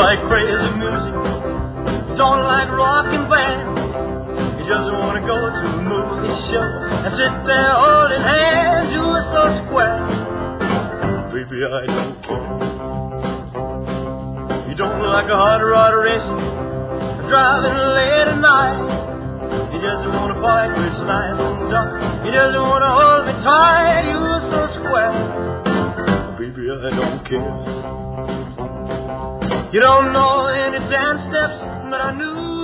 like crazy music, don't like rockin' bands. You just wanna go to a movie show and sit there holding hands. You are so square, baby, I don't care. You don't like a hot rod racing, driving late at night. You just wanna fight with it's nice and dark. You just wanna hold me tight. You are so square, baby, I don't care. You don't know any dance steps that I knew.